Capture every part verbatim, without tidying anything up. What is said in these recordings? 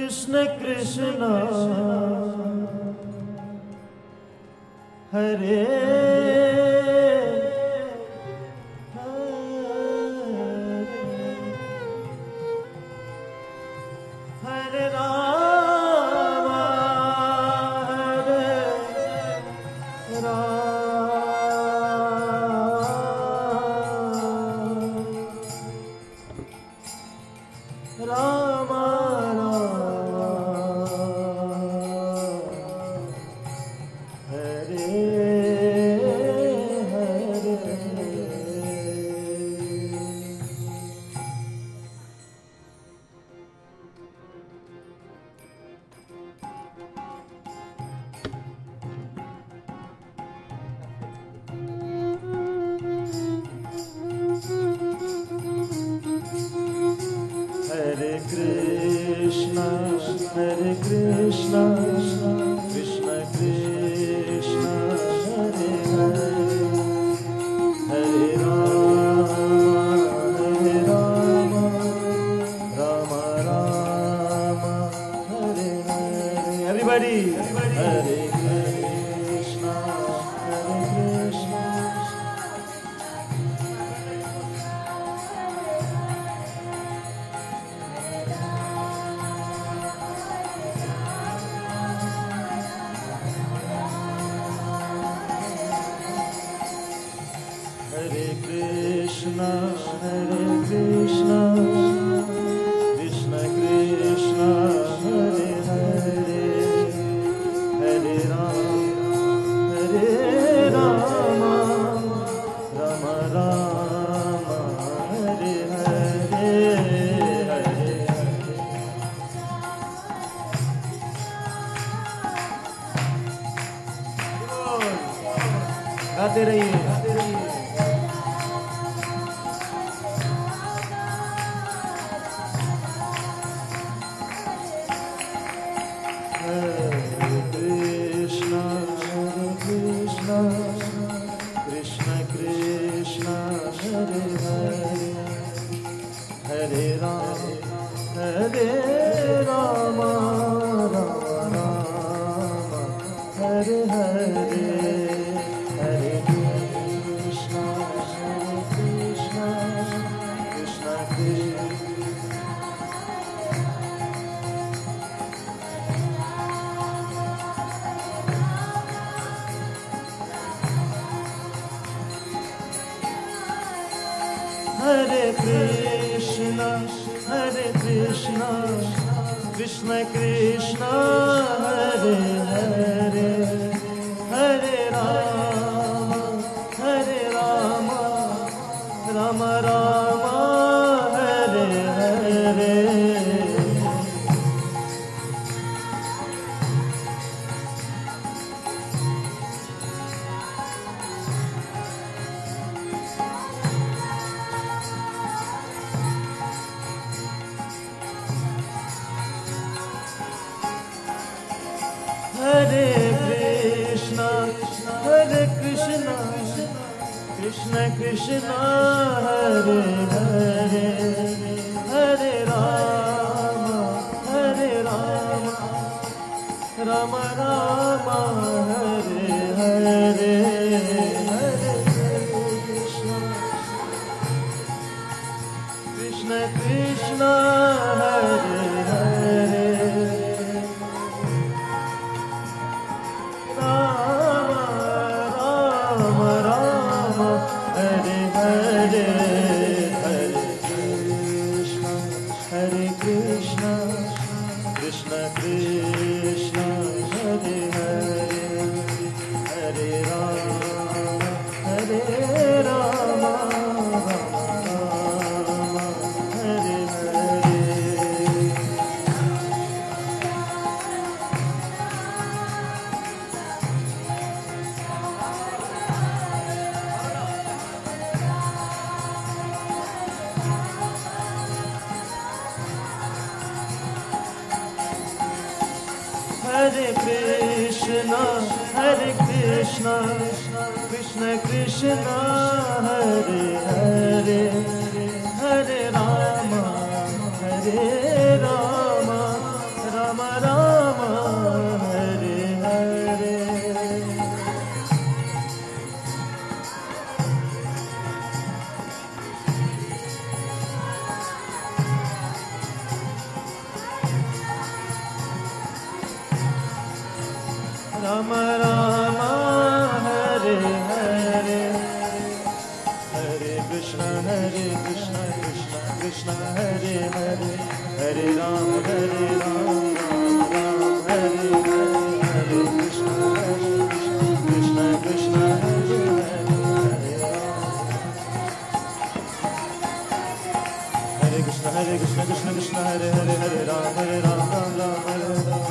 कृष्ण कृष्ण हरे हरे राम हरे Ram Ram Hare Krishna, Hare Krishna, Krishna Krishna, Hare Hare, Hare Rama, Hare Rama, Rama Rama, Hare Hare. Everybody, Hare Krishna, Hare Krishna. Hare Krishna, Hare Krishna, Krishna Krishna, Hare Hare, Hare Rama, Hare Rama, Rama Rama, Hare Hare, Hare Hare. गाते रहिए, गाते रहिए. Hare Krishna, Hare Krishna, Krishna Krishna, Hare Hare, Hare Rama, Hare Rama, Rama Rama, Hare Hare, Hare Krishna, Hare Krishna, Krishna Krishna. Hare Krishna, Hare Krishna, Krishna Krishna, Hare Hare, Hare Rama, Hare Rama, Rama Rama, Hare Hare. Hare Krishna, Hare Krishna, Krishna Krishna, Hare Hare, Hare Rama, Hare Rama, Rama Rama, Hare Hare, Hare Krishna, Krishna Krishna, Hare Hare. Hare Krishna, Krishna Krishna, Hare Hare, Hare Rama, Hare Rama, Rama Rama, Hare Hare. Hare Krishna, Hare Krishna, Krishna Krishna, Hare Hare, Hare Rama, Hare Rama, Rama Rama Hare Hare Hare Krishna Hare Krishna Krishna Krishna Hare Hare Hare Ram Hare Ram Ram Ram Hare Hare Hare Krishna Hare Krishna Krishna Hare Hare Hare Krishna Hare Krishna Krishna Krishna Hare Hare Hare Ram Hare Ram Ram Ram Hare Hare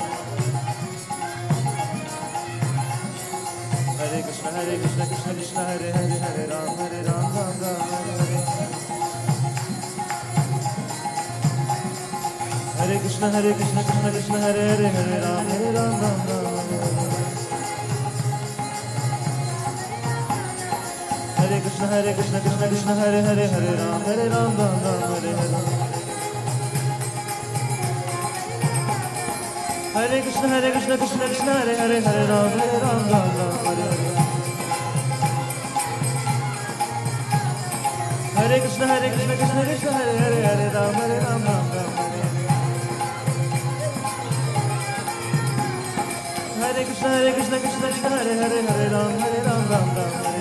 Hare Krishna Hare Krishna Krishna Krishna Hare Hare Hare Ram Hare Ram Ram Ram Hare Hare Hare Krishna Hare Krishna Krishna Krishna Hare Hare Hare Ram Hare Ram Ram Ram Hare Hare Hare Krishna Hare Krishna Krishna Krishna Hare Hare Hare Ram Hare Ram Ram Ram Hare Hare Hare Krishna Hare Krishna Krishna Krishna Hare Hare Hare Ram Hare Ram Ram Ram Hare Hare Hare Krishna Hare Krishna Krishna Krishna Hare Hare Hare Ram Hare Ram Ram Ram Hare Hare Krishna Hare Krishna Krishna Krishna Hare Hare Hare Ram Hare Ram Ram Ram Hare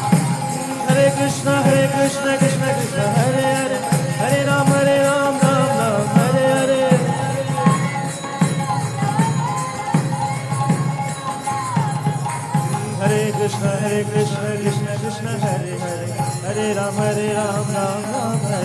Krishna Hare Krishna Krishna Krishna Hare Hare Hare Ram Hare Ram Ram Hare Krishna, Hare Krishna, Krishna Krishna, Hare Hare, Hare Ram, Hare Ram, Ram Ram, Hare